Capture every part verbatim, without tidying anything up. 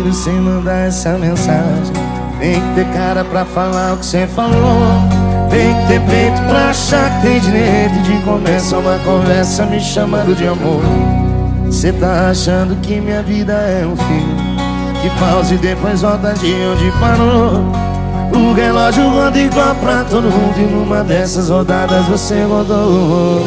sumido sem mandar essa mensagem. Tem que ter cara pra falar o que cê falou. Tem que ter peito pra achar que tem direito de começar uma conversa me chamando de amor. Cê tá achando que minha vida é um filme que pausa e depois volta de onde parou. O relógio roda igual pra todo mundo e numa dessas rodadas você rodou.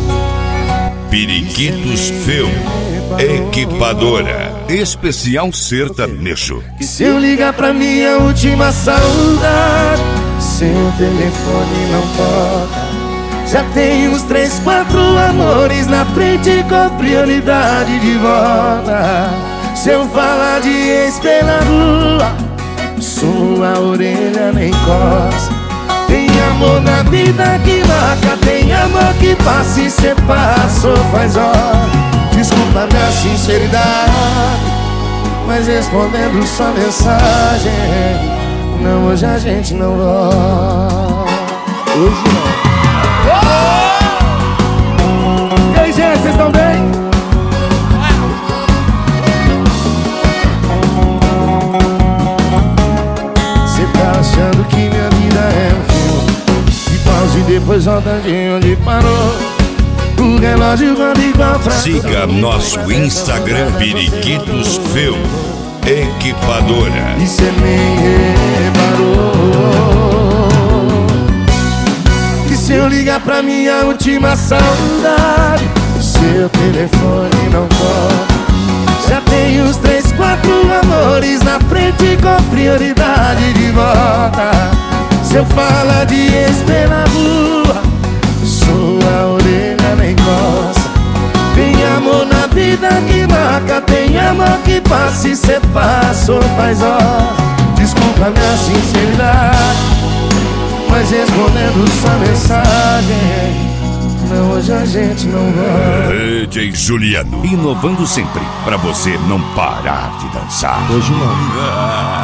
Periquitos Film, equipadora, especial sertanejo. E se eu ligar pra minha última saudade, seu telefone não toca. Já tem uns três, quatro amores na frente com prioridade de volta. Se eu falar de ex pela rua, sua orelha nem coça. Tem amor na vida que marca, tem amor que passa e cê passou faz hora. Desculpa minha sinceridade, mas respondendo sua mensagem, não, hoje a gente não volta. Hoje não. E aí, gente, vocês estão bem? Cê tá achando que minha vida é um filme que pausa e depois volta de onde parou. O relógio roda igual pra... Siga nosso Instagram, Periquitos Film, equipadora. E cê nem reparou que se eu ligar pra minha última saudade, seu telefone não toca. Já tem uns três, quatro amores na frente com prioridade de volta. Se eu falar de ex pela rua, sua orelha nem coça. Tem amor na vida que marca, tem amor que passa e cê passou faz hora. Desculpa minha sinceridade, mas respondendo sua mensagem, não, hoje a gente não vai. D J Juliano, inovando sempre pra você não parar de dançar. Hoje não.